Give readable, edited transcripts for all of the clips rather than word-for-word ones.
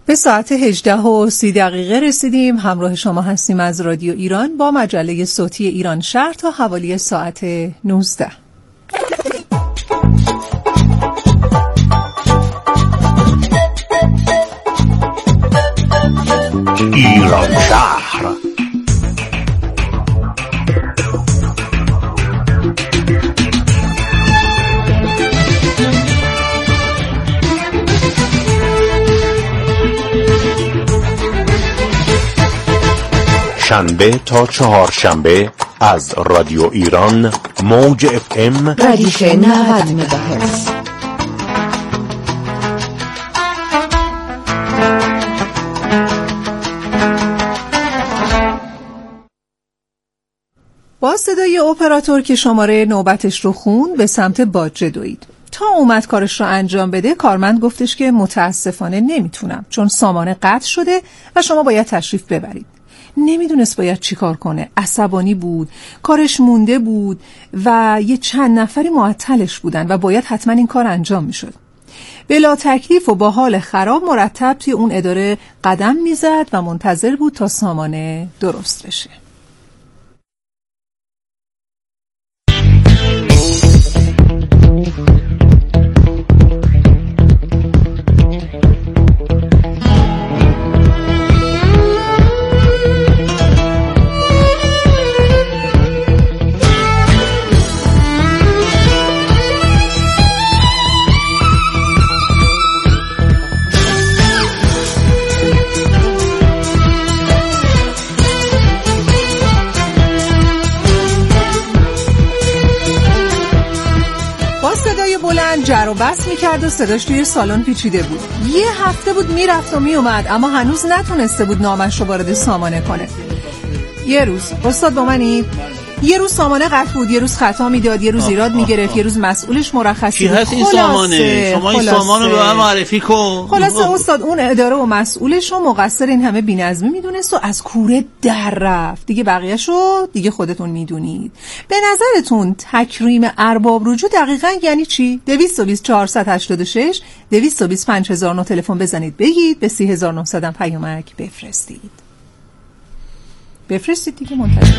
به ساعت 18:30 رسیدیم. همراه شما هستیم از رادیو ایران با مجله صوتی ایران شهر تا حوالی ساعت 19. ایران شهر. شنبه تا چهارشنبه از رادیو ایران موج FM ردیف 90 مگاهرتز. با صدای اپراتور که شماره نوبتش رو خوند به سمت باجه دوید. تا اومد کارش رو انجام بده کارمند گفتش که متاسفانه نمیتونم چون سامانه قطع شده و شما باید تشریف ببرید. نمیدونست باید چی کار کنه. عصبانی بود، کارش مونده بود و یه چند نفری معطلش بودن و باید حتما این کار انجام میشد. بلا تکلیف و با حال خراب مرتب توی اون اداره قدم میزد و منتظر بود تا سامانه درست بشه. جر و بس میکرد و صداش توی سالن پیچیده بود. یه هفته بود میرفت و میومد اما هنوز نتونسته بود نامش رو وارد سامانه کنه. یه روز استاد با منی؟ یه روز سامانه قطع بود، یه روز خطا میداد، یه روز ایراد میگرفت، یه روز مسئولش مرخصی بود. چی هست این سامانه؟ شما این سامان رو به من معرفی کن. خلاصه استاد اون اداره و مسئولش رو مقصر این همه بی‌نظمی میدونست و از کوره در رفت. دیگه بقیه‌شو دیگه خودتون میدونید. به نظرتون تکریم ارباب رجوع دقیقاً یعنی چی؟ 220 486 220 5009 تلفن بزنید بگید، به 3900 پیامک بفرستید دیگه منتظر.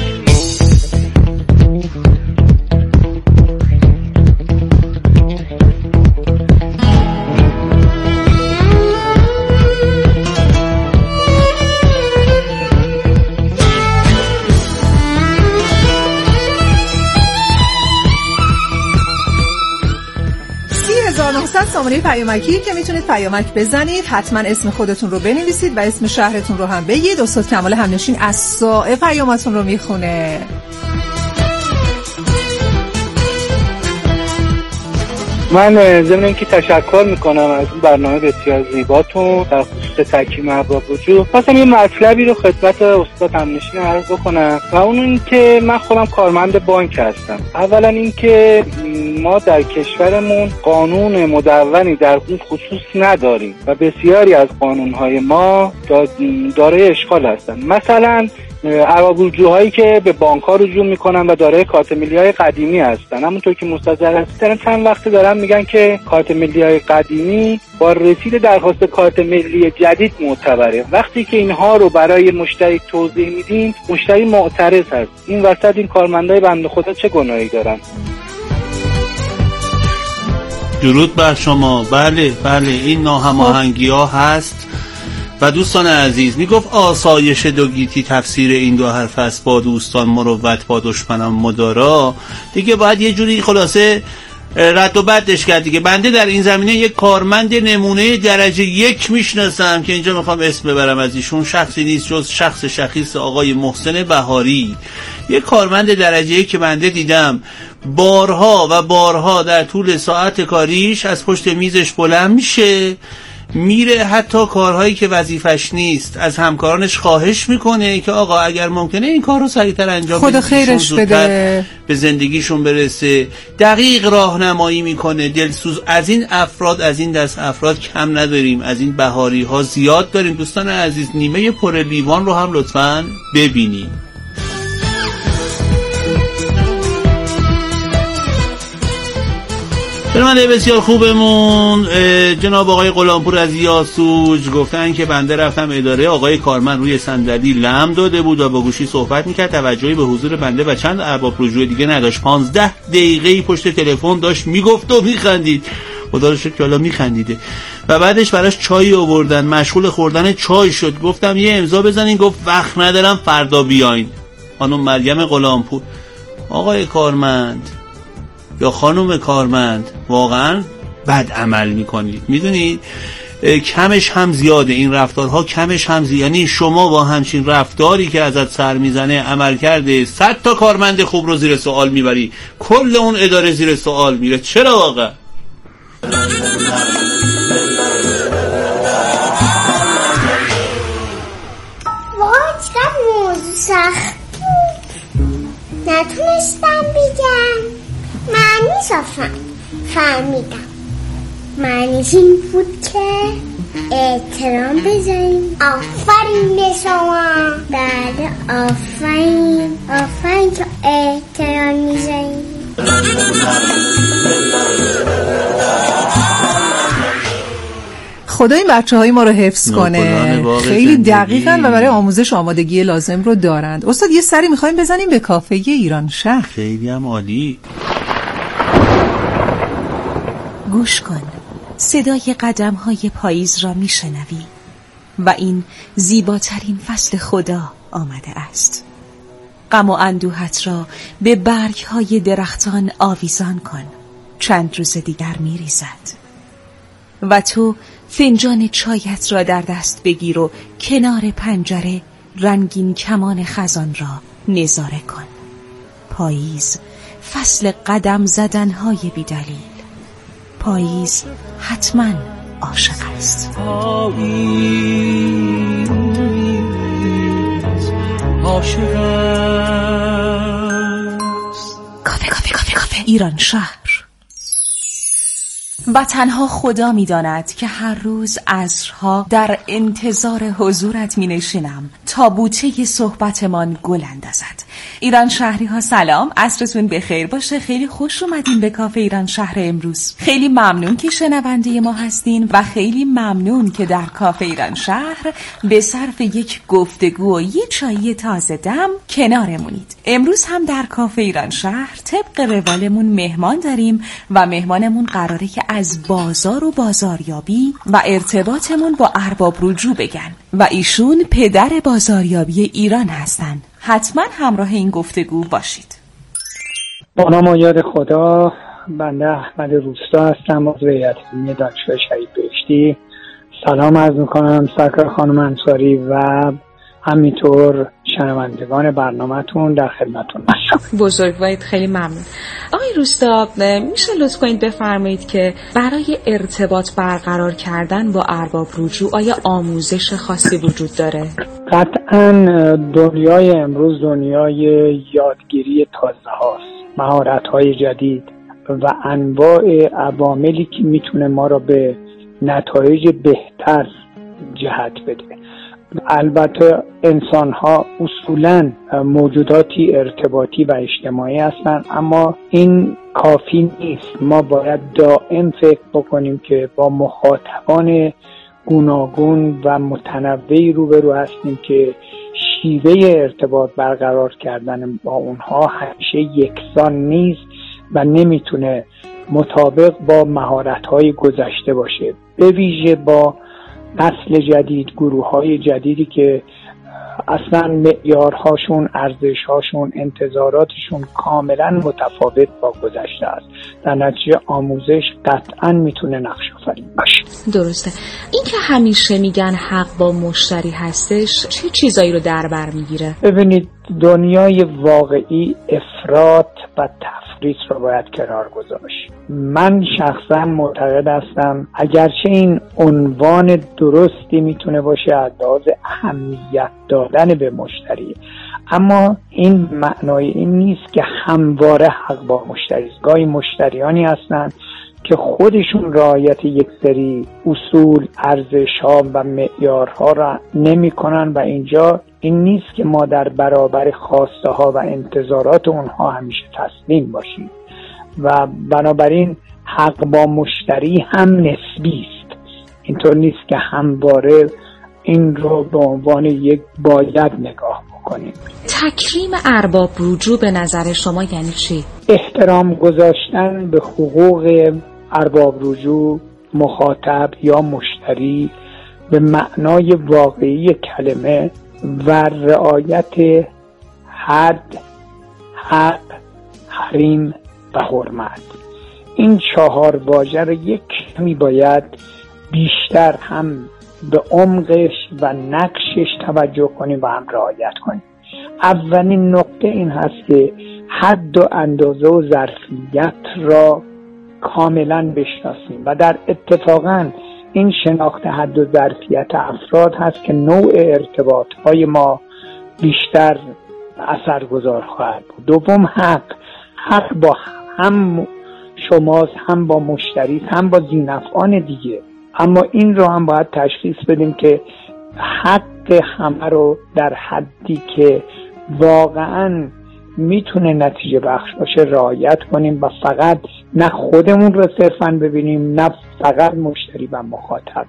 سامانه پیامکی که میتونید پیامک بزنید. حتما اسم خودتون رو بنویسید و اسم شهرتون رو هم بگید. استاد کمال همنشین از سائه پیاماتون رو میخونه. من ضمن اینکه تشکر میکنم از این برنامه بسیار زیباتون در خصوص تکریم ارباب رجوع. خواستم یه مطلبی رو خدمت استاد همنشین عرض بکنم و اون این که من خودم کارمند بانک هستم. اولا این که ما در کشورمون قانون مدونی در اون خصوص نداریم و بسیاری از قانونهای ما دارای اشکال هستن. مثلا ارباب رجوع‌هایی که به بانک‌ها رجوع میکنن و دارای کارت ملی‌های قدیمی هستن، همونطور که مستظر هستن چند وقت دارن میگن که کارت ملی‌های قدیمی با رسید درخواست کارت ملی جدید معتبره. وقتی که اینها رو برای مشتری توضیح میدیم مشتری معترض هست. این وسط این کارمندای بنده خدا چه گناهی دارن؟ درود بر شما. بله این ناهماهنگی‌ها هست. و دوستان عزیز میگفت آسایش دو گیتی تفسیر این دو حرف است، با دوستان مروت با دشمنان مدارا. دیگه باید یه جوری خلاصه رد و بدش کرد دیگه. بنده در این زمینه یک کارمند نمونه درجه 1 میشناسم که اینجا میخوام اسم ببرم از ایشون. شخصی نیست جز شخص شخیص آقای محسن بهاری، یک کارمند درجه 1 که بنده دیدم بارها و بارها در طول ساعت کاریش از پشت میزش بلند میشه، میره حتی کارهایی که وظیفش نیست از همکارانش خواهش میکنه که آقا اگر ممکنه این کار رو سریعتر انجام خدا خیرش بده، به زندگیشون برسه. دقیق راهنمایی میکنه، دلسوز. از این افراد، از این دست افراد کم نداریم، از این بهاری ها زیاد داریم. دوستان عزیز نیمه پر لیوان رو هم لطفاً ببینیم. شنونده بسیار خوبمون جناب آقای غلامپور از یاسوج گفتن که بنده رفتم اداره، آقای کارمند روی صندلی لم داده بود و با گوشی صحبت میکرد، توجهی به حضور بنده و چند ارباب رجوع دیگه نداشت. 15 دقیقه پشت تلفن داشت میگفت و میخندید. خدا رو شکر که حالا میخندیده. و بعدش براش چای آوردن، مشغول خوردن چای شد. گفتم یه امضا بزنین، گفت وقت ندارم فردا بیاین. خانم مریم غلامپور. آقای کارمند یا خانم کارمند واقعا بد عمل میکنید، میدونید کمش هم زیاده، این رفتارها کمش هم زیاده. یعنی شما با همچین رفتاری که ازت سر میزنه عمل کرده 100 تا کارمند خوب رو زیر سوال میبری، کل اون اداره زیر سوال میره. چرا واقعا؟ وای چقدر موضوع سخت نتونستم بگم. معنیش فهمیدم. معنیش این بود که احترام بذاریم. آفرین به شما. بله آفرین که احترام میذاریم. خدا این بچه‌های ما رو حفظ کنه. خیلی دقیقاً و برای آموزش آمادگی لازم رو دارند. استاد یه سری می‌خوایم بزنیم به کافه ایران شهر. خیلی هم عالی. گوش کن، صدای قدم‌های پاییز را می‌شنوی و این زیباترین فصل خدا آمده است. غم و اندوهت را به برگ‌های درختان آویزان کن، چند روز دیگر می‌ریزد. و تو فنجان چایت را در دست بگیر و کنار پنجره رنگین کمان خزان را نظاره کن. پاییز فصل قدم زدن‌های بی‌دلیل. پاییز حتما عاشق است. پاییز عاشق است. کافه ایران شهر. و تنها خدا می داند که هر روز عصرها در انتظار حضورت می نشینم تا بوته صحبتمان گل اندازد. ایران شهری ها سلام، عصرتون بخیر باشه. خیلی خوش اومدین به کافه ایران شهر امروز. خیلی ممنون که شنونده ما هستین و خیلی ممنون که در کافه ایران شهر به صرف یک گفتگو و یه چایی تازه دم کنارمونید. امروز هم در کافه ایران شهر طبق روالمون مهمان داریم و مهمانمون قراره که از بازار و بازاریابی و ارتباطمون با ارباب رجوع بگن و ایشون پدر بازاریابی ایران هستن. حتما همراه این گفتگو باشید. با نام و یاد خدا، بنده احمد روستا هستم از هیئت علمی دانشگاه شهید بهشتی. سلام عرض میکنم سرکار خانم انصاری و همینطور شنوندگان برنامه‌تون، در خدمتتون هستم. بزرگوارید، خیلی ممنون. آقای روستا، میشه لطف کنید بفرمایید که برای ارتباط برقرار کردن با ارباب رجوع آیا آموزش خاصی وجود داره؟ قطعاً دنیای امروز دنیای یادگیری تازه هاست، مهارت‌های جدید و انواع عواملی که میتونه ما را به نتایج بهتر جهت بده. البته انسان‌ها اصولاً موجوداتی ارتباطی و اجتماعی هستند، اما این کافی نیست. ما باید دائم فکر بکنیم که با مخاطبان گوناگون و متنوعی روبرو هستیم که شیوه ارتباط برقرار کردن با اونها همیشه یکسان نیست و نمیتونه مطابق با مهارت‌های گذشته باشه، به ویژه با نسل جدید، گروه‌های جدیدی که اصلا معیارهاشون، ارزش‌هاشون، انتظاراتشون کاملا متفاوت با گذشته است. در نتیجه آموزش قطعا میتونه نقش آفرین باشه. درسته. این که همیشه میگن حق با مشتری هستش، چه چیزایی رو در بر میگیره؟ ببینید، دنیای واقعی افراط و تفریط رو باید کنار گذاشت. من شخصا معتقد هستم اگرچه این عنوان درستی میتونه باشه از لحاظ اهمیت دادن به مشتری، اما این معنای این نیست که همواره حق با مشتری است. گاهی مشتریانی هستند که خودشون رعایت یک سری اصول، ارزش‌ها و معیارها را نمی‌کنن و اینجا این نیست که ما در برابر خواسته‌ها و انتظارات اونها همیشه تسلیم باشیم و بنابراین حق با مشتری هم نسبی است. اینطور نیست که همواره این رو به عنوان یک باید نگاه بکنیم. تکریم ارباب رجوع به نظر شما یعنی چی؟ احترام گذاشتن به حقوق ارباب رجوع، مخاطب یا مشتری به معنای واقعی کلمه و رعایت حد، حق، حریم و حرمت. این 4 واژه رو یک کمی باید بیشتر هم به عمقش و نقشش توجه کنیم و هم رعایت کنیم. اولین نقطه این هست که حد و اندازه و ظرفیت را کاملا بشناسیم و در اتفاقا این شناخت حد و ظرفیت افراد هست که نوع ارتباطهای ما بیشتر اثرگذار خواهد بود. دوم حق با هم شماست، هم با مشتری، هم با ذینفعان دیگه. اما این رو هم باید تشخیص بدیم که حق همه رو در حدی که واقعاً میتونه نتیجه بخش باشه رعایت کنیم و فقط نه خودمون رو صرفاً ببینیم نه فقط مشتری و مخاطب.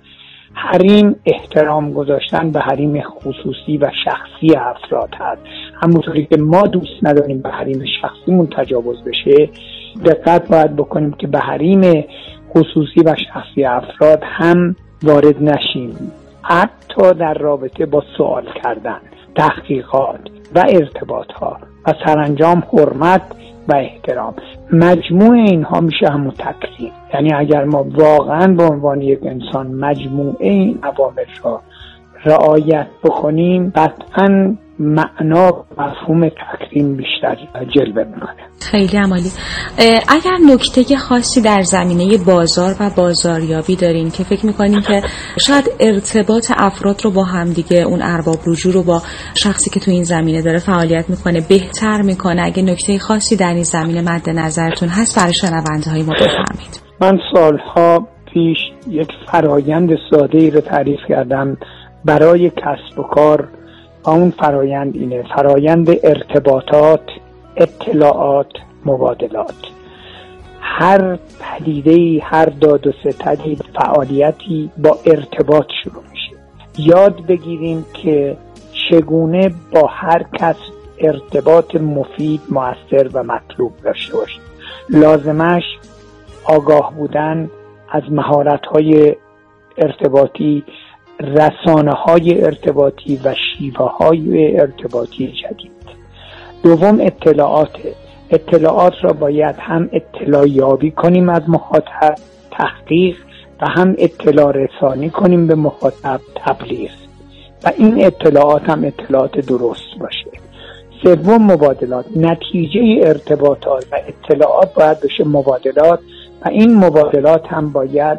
حریم احترام گذاشتن به حریم خصوصی و شخصی افراد هست. همونطوری که ما دوست نداریم به حریم شخصیمون تجاوز بشه، دقت باید بکنیم که به حریم خصوصی و شخصی افراد هم وارد نشیم، حتی در رابطه با سوال کردن، تحقیقات و ارتباطها و سرانجام حرمت و احترام. مجموع اینها میشه همون تکریم. یعنی اگر ما واقعا به عنوان یک انسان مجموعه این عوامل را رعایت بکنیم، قطعا معنا و مفهوم تکریم بیشتر جلوه میکنه. خیلی عالی. اگر نکته خاصی در زمینه بازار و بازاریابی دارین که فکر میکنین که شاید ارتباط افراد رو با هم دیگه، اون ارباب رجوع رو با شخصی که تو این زمینه داره فعالیت میکنه بهتر میکنه، اگه نکته خاصی در این زمینه مد نظرتون هست برای شنونده های ما بفرمایید. من سالها پیش یک فرایند ساده‌ای رو تعریف کردم برای کسب و کار و اون فرایند اینه: فرایند ارتباطات، اطلاعات، مبادلات. هر پدیده‌ای، هر داد و ستدی، فعالیتی با ارتباط شروع میشه. یاد بگیریم که چگونه با هر کس ارتباط مفید، مؤثر و مطلوب داشته باشیم. لازمش آگاه بودن از مهارت‌های ارتباطی، رسانه‌های ارتباطی و شیوه‌های ارتباطی جدید. دوم اطلاعات را باید هم اطلاع یابی کنیم از مخاطب، تحقیق، و هم اطلاع رسانی کنیم به مخاطب، تبلیغ، و این اطلاعات هم اطلاعات درست باشه. سوم مبادلات. نتیجه ارتباطات و اطلاعات باید بشه مبادلات و این مبادلات هم باید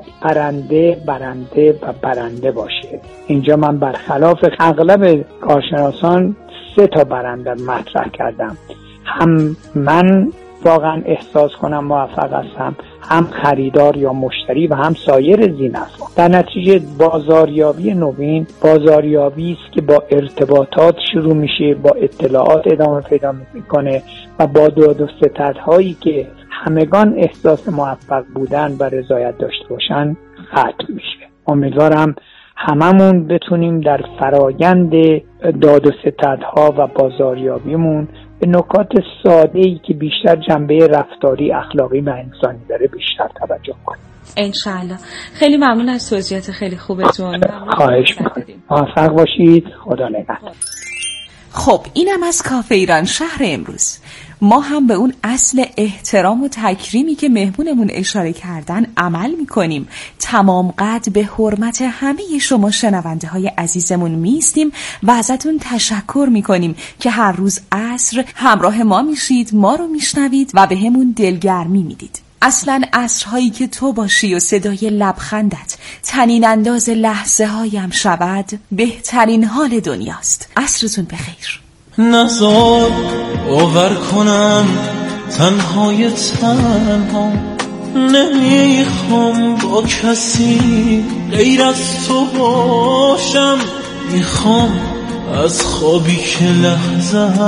برنده باشه. اینجا من برخلاف اغلب کارشناسان 3 برنده مطرح کردم. هم من واقعا احساس کنم موفق هستم، هم خریدار یا مشتری و هم سایر ذینفعان. در نتیجه بازاریابی نوین بازاریابی است که با ارتباطات شروع میشه، با اطلاعات ادامه پیدا میکنه و با داد و ستدهایی که همگان احساس موفق بودن و رضایت داشته باشن ختم میشه. امیدوارم هممون بتونیم در فرایند داد و ستدها و بازاریابیمون به نکات ساده‌ای که بیشتر جنبه رفتاری، اخلاقی و انسانی داره بیشتر توجه کنیم. انشالله. خیلی ممنون از توضیحات خیلی خوبتون. خواهش می‌کنم. موفق باشید. خدا نگهدار. خب اینم از کافه ایران شهر امروز. ما هم به اون اصل احترام و تکریمی که مهمونمون اشاره کردن عمل میکنیم. تمام قد به حرمت همه شما شنونده های عزیزمون میستیم و ازتون تشکر میکنیم که هر روز عصر همراه ما میشید، ما رو میشنوید و به همون دلگرمی میدید. اصلا عصرهایی که تو باشی و صدای لبخندت طنین انداز لحظه هایم شود بهترین حال دنیاست. عصرتون بخیر. نزار باور کنم تنهای تنها، نمیخوام با کسی غیر از تو باشم. میخوام از خوابی که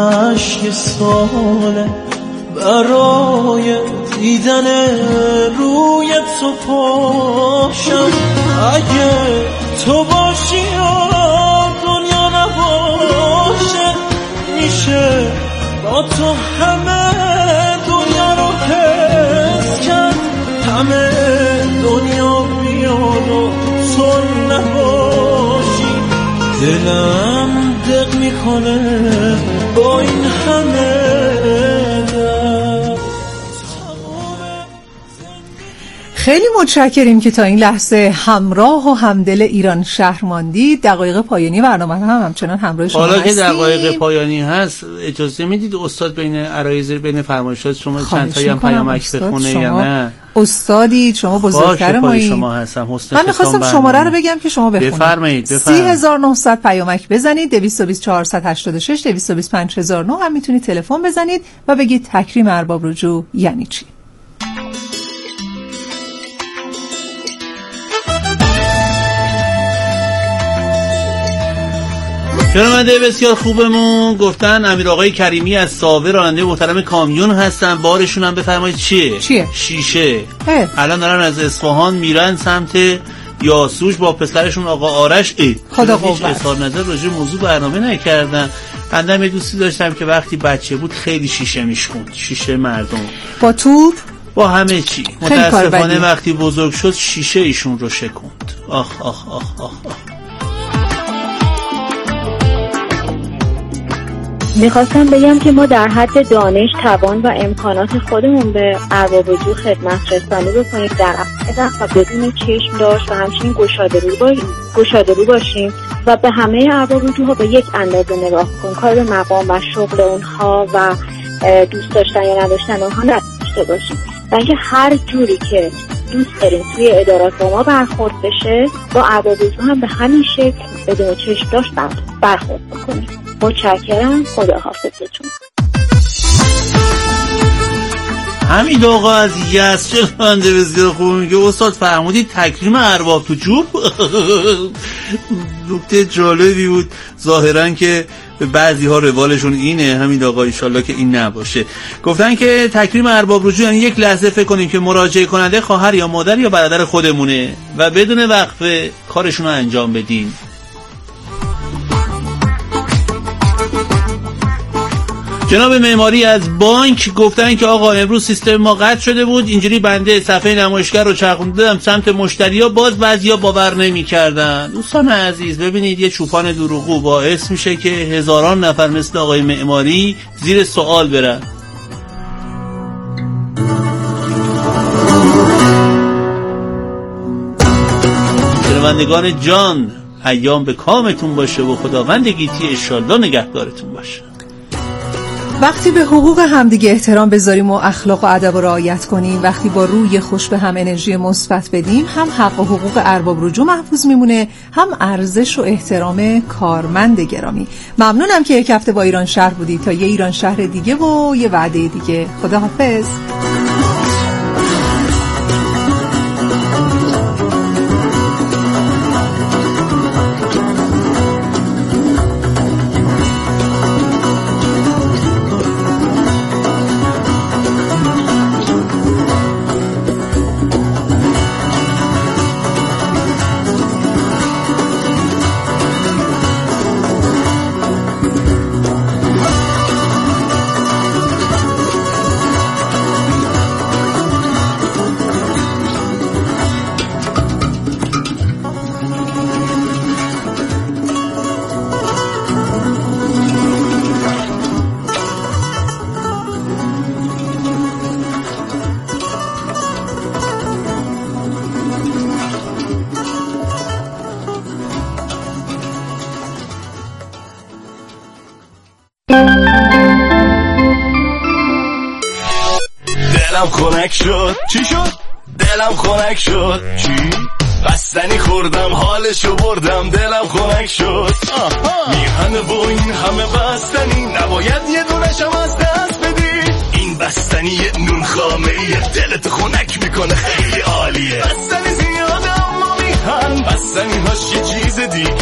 لحظهش 1 ساله برای دیدن رو تو پاشم. اگه تو باشی یا دنیا نباشه، میشه با تو همه دنیا رو حس کرد. همه دنیا بیاد و تو نباشی، دلم دق میکنه با این همه. خیلی متشکریم که تا این لحظه همراه و همدل ایران شهر ماندید. دقایق پایانی برنامه هم همچنان همراه شما هستیم. حالا که دقایق پایانی هست، اجازه میدید استاد بین عرایض بین فرمایشات شما چند تایی هم پیامک بخونه یا نه؟ استادی شما بزرگتر مایی. شما هستم. من می‌خواستم شماره رو بگم که شما بخونید. بفرمایید. 3900 پیامک بزنید، 220 486 220 5009 هم میتونید تلفن بزنید و بگید تکریم ارباب رجوع یعنی چی. شنونده بسیار خوبمون گفتن امیر آقای کریمی از ساوه راننده محترم کامیون هستن. بارشون هم بفرمایید چیه؟ شیشه. الان دارن از اصفهان میرن سمت یاسوج با پسرشون آقا آرش. خدا قوت. اظهار نظر راجع موضوع برنامه نکردن. بنده یه دوستی داشتم که وقتی بچه بود خیلی شیشه میشکوند، شیشه مردم با توپ با همه چی. متاسفانه وقتی بزرگ شد شیشه ایشون رو شکوند. آخ آخ آخ آخ, آخ. میخواستم بگم که ما در حد دانش، توان و امکانات خودمون به ارباب رجوع خدمت رسانی بکنیم، در وقت و بدون چشم داشت و همچنین گشاده رو باشیم و به همه ارباب رجوع ها به یک اندازه نگاه کنیم. کار به مقام و شغل اونها و دوست داشتن یا نداشتن اونها نداشته باشیم و اینکه هر جوری که دوست داریم توی ادارات با ما برخورد بشه، با ارباب رجوع هم به همین شکل بدون چشم داشت برخورد بکنیم. متشکرم. خداحافظتون. همین آقا از یزد چنانده بسیار خوب میگه استاد فرمودید تکریم ارباب تو جوب. نکته جالبی بود. ظاهرا که بعضی ها روالشون اینه. همین آقا انشالله که این نباشه. گفتن که تکریم ارباب رجوع یعنی یک لحظه فکر کنیم که مراجعه کننده خواهر یا مادر یا برادر خودمونه و بدون وقفه کارشون رو انجام بدیم. جناب معماری از بانک گفتن که آقا امروز سیستم ما قطع شده بود، اینجوری بنده صفحه نمایشگر رو چرخوندم سمت مشتریا، باز بعضیا باور نمی‌کردن. دوستان عزیز ببینید یه چوپان دروغگو باعث میشه که هزاران نفر مثل آقای معماری زیر سوال برن. شنوندگان جان، ایام به کامتون باشه و خداوند گیتی انشالله نگهدارتون باشه. وقتی به حقوق همدیگه احترام بذاریم و اخلاق و ادب رو رعایت کنیم، وقتی با روی خوش به هم انرژی مثبت بدیم، هم حق و حقوق ارباب رجوع محفوظ میمونه، هم ارزش و احترام کارمند گرامی. ممنونم که یک هفته با ایران شهر بودید. تا یه ایران شهر دیگه و یه وعده دیگه. خداحافظ. دلم خنک شد. چی شد؟ دلم خنک شد. چی؟ بستنی خوردم حالشو بردم دلم خنک شد. میهنه با این همه بستنی نباید یه دونشم از دست بدی. این بستنی یه نون خامه یه دلت خنک میکنه خیلی عالیه. بستنی زیاده اما میهن بستنی هاش یه چیز دیگن.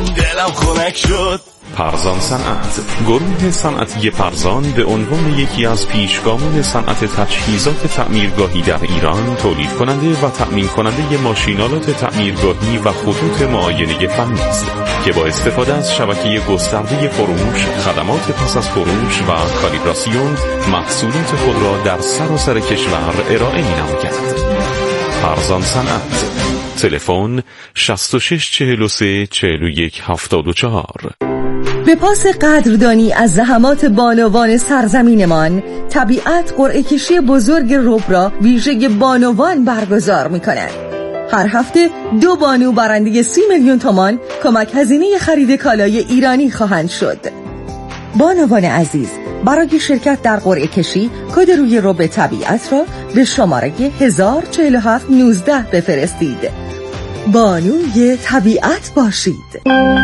دلم خنک شد. پرزان صنعت، گروه صنعتی پرزان به عنوان یکی از پیشگامان صنعت تجهیزات تعمیرگاهی در ایران تولید کننده و تأمین کننده ماشینالات تعمیرگاهی و خطوط معاینه فنی است که با استفاده از شبکه گسترده فروش، خدمات پس از فروش و کالیبراسیون محصولات خود را در سراسر کشور ارائه می‌نماید. پرزان صنعت، تلفن 66 43 41 74. به پاس قدردانی از زحمات بانوان سرزمینمان، طبیعت قرعه کشی بزرگ رب را ویژه بانوان برگزار می‌کند. هر هفته 2 بانو برنده 30 میلیون تومان کمک هزینه خرید کالای ایرانی خواهند شد. بانوان عزیز، برای شرکت در قرعه کشی کد روی رب طبیعت را به شماره 104719 بفرستید. بانوی طبیعت باشید.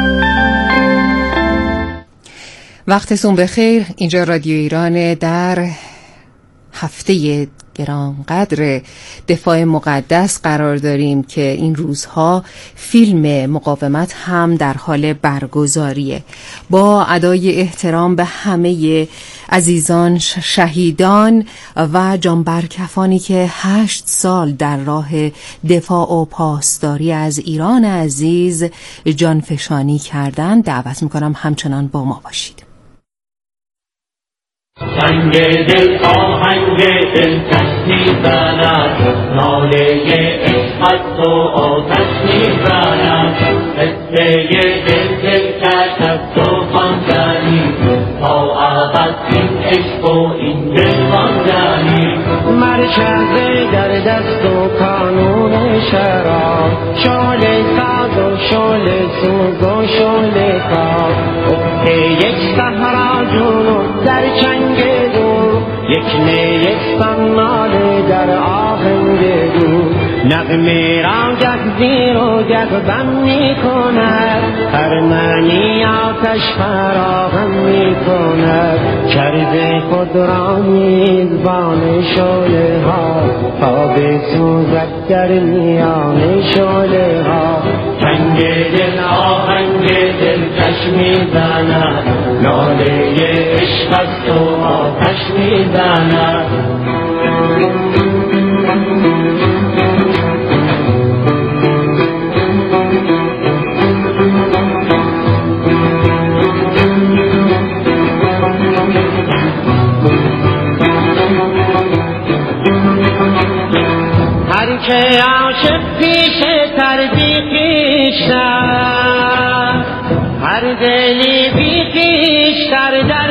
وقتتون بخیر. اینجا رادیو ایران. در هفته گرانقدر دفاع مقدس قرار داریم که این روزها فیلم مقاومت هم در حال برگزاریه. با ادای احترام به همه عزیزان شهیدان و جانبرکفانی که 8 سال در راه دفاع و پاسداری از ایران عزیز جانفشانی کردن، دعوت میکنم همچنان با ما باشید. سنگ دل آهنگ دل کش میزند، ناله عشقت و آتش میزند، قصه دل کش از تو خواندنی، تا ابد این عشق و این دل خواندنی. مرکز در دست و کانون شراب، شعله ساز و شعله سوز و شعله کار، یک صحرا جنون در چنگ دور، یک نیستان ماله در آهنگ دور. نغمه را گه زیر و گه بم می کند، هر معنی آتش فراهم می کند. کرده خود را میزبان شعله ها، تا بسوزد در میان شعله ها. تنگ دل آهنگ دل کش میزند، ناله عشق است و آتش میزند. هر که عاشق پیش تر بی خویشتر، هر دلی بی خویشتر در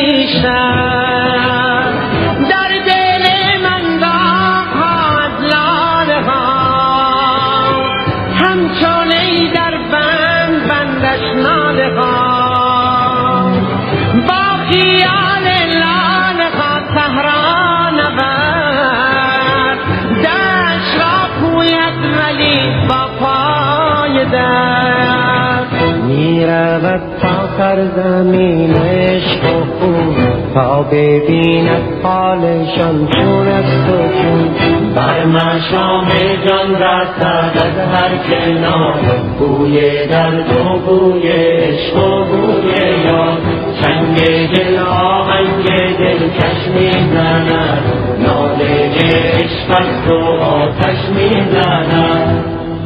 نیشتر. در دل من داغ‌ها از لاله ها، همچون ای در بند بندش ناله ها. با خیال لاله ها صحرا نبرد، دشت را پوید ولی با پای دست. میرود تا سرزمین عشق و خون، تا ببیند حالشان چون است و چون. بر مشام جان رسد از هر کنار، بوی درد و بوی عشق و بوی یاد. چنگ دل آهنگ دل کش میزند، ناله عشق است و آتش میزند.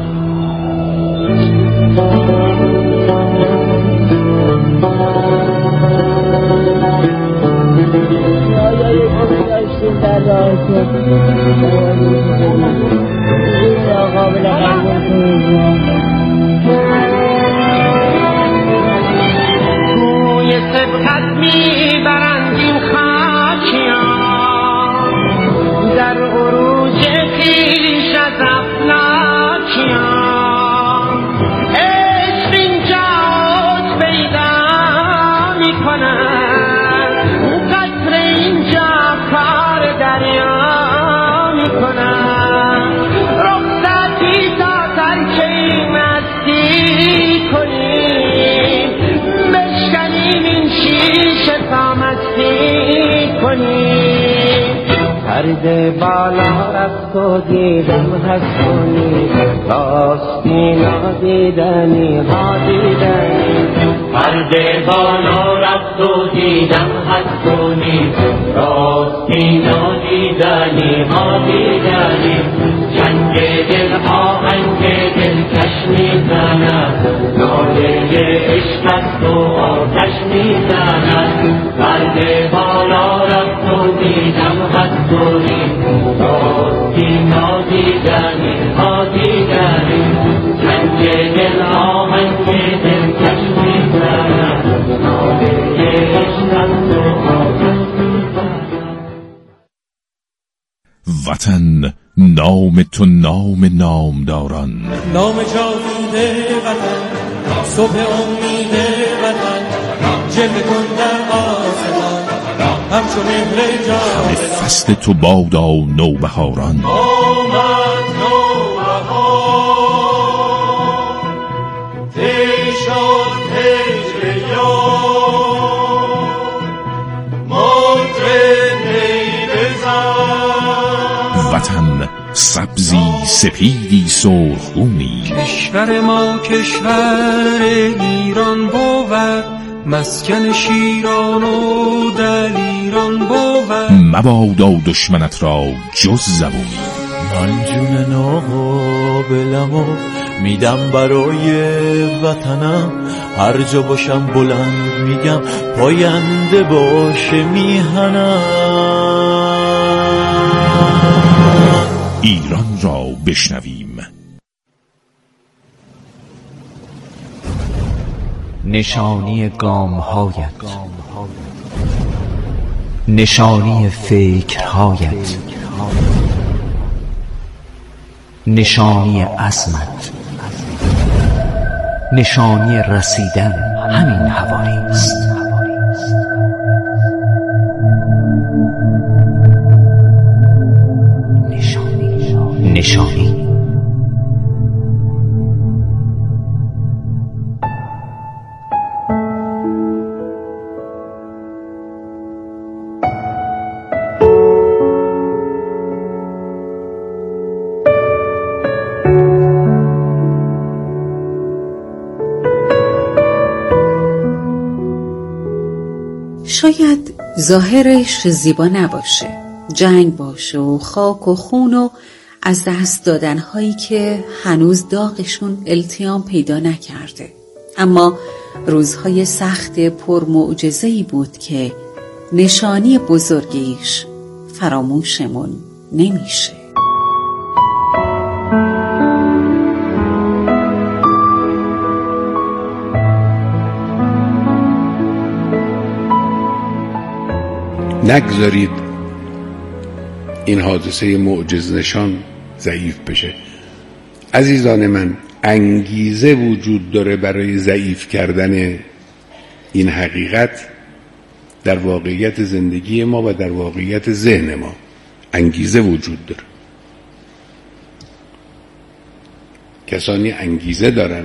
گوی سبقت میبرند این خاکیان، در عروج خویش از افلاکیان. عشق اینجا پیدا میکنند، قطر اینجا کار دریا میکنند. رخصتی تا ترک مستی کنیم، بشکنیم این شیشه تا مستی کنیم. پرده بالا رفت و دیدم هست کنیم، راستی نادیدنی ها دیدنی پرده بالا رفت و دیدم حد کنی راستی نادیدنی ها دیدنی جنگ دل آهنگ دل کش میزند ناله عشق است و آتش میزند پرده بالا رفت و دیدم حد کنی راستی نادیدنی ها دیدنی جنگ دل آهنگ دل کش میزند ناله عشق است و آتش وطن نام تو نام نامداران، نام جاوید وطن، صبح امید وطن، جلوه کن در آسمان همچون مهر جاودان. همه فصل تو بادا نوبهاران، آمد نوبهار تی شد هجر یار مطرب نی بزن. وطن سبزی سپیدی سرخگونی، کشور ما کشور ایران بود، مسکن شیران و دلیران بود. مبادا دشمنت را جز زبونی، من جون ناقابلمو میدم برای وطنم، هر جا باشم بلند میگم پاینده باشه میهنم. ایران را بشنویم. نشانی گام‌هایت، نشانی فکرهایت، نشانی عزمت، نشانی رسیدن همین حوالی است. نشانی شاید ظاهرش زیبا نباشه، جنگ باشه و خاک و خون و از دست دادنهایی که هنوز داغشون التیام پیدا نکرده، اما روزهای سخت پرمعجزه‌ای بود که نشانی بزرگیش فراموشمون نمیشه. نگذارید این حادثه معجزه نشان ضعیف بشه. عزیزان من، انگیزه وجود داره برای ضعیف کردن این حقیقت در واقعیت زندگی ما و در واقعیت ذهن ما. انگیزه وجود داره. کسانی انگیزه دارن،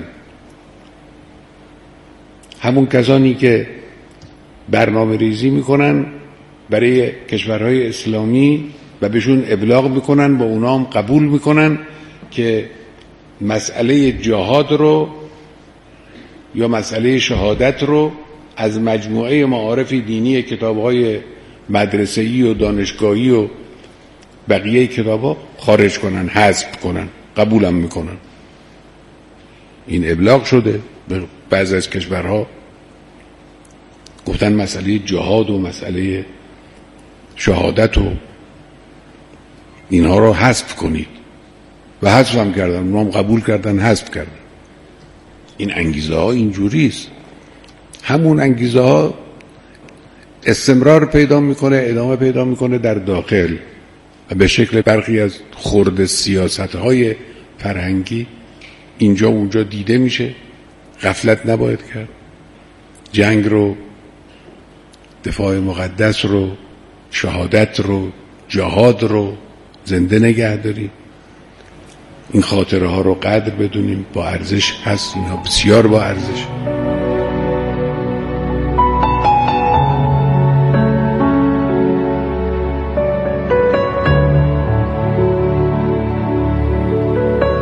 همون کسانی که برنامه ریزی میکنن برای کشورهای اسلامی و بهشون ابلاغ میکنن، با اونا هم قبول میکنن که مسئله جهاد رو یا مسئله شهادت رو از مجموعه معارف دینی کتابهای مدرسه‌ای و دانشگاهی و بقیه کتابها خارج کنن، حذف کنن، قبولم میکنن. این ابلاغ شده به بعضی از کشورها، گفتن مسئله جهاد و مسئله شهادت و اینها رو حذف کنید و حذف هم کردن، اونا هم قبول کردن، حذف کردن. این انگیزه ها اینجوری است. همون انگیزه ها استمرار پیدا میکنه، ادامه پیدا میکنه در داخل و به شکل برخی از خرد سیاست های فرهنگی اینجا اونجا دیده میشه. غفلت نباید کرد. جنگ رو، دفاع مقدس رو، شهادت رو، جهاد رو زنده نگه داریم. این خاطره ها رو قدر بدونیم، با ارزش هست، اینها بسیار با ارزش.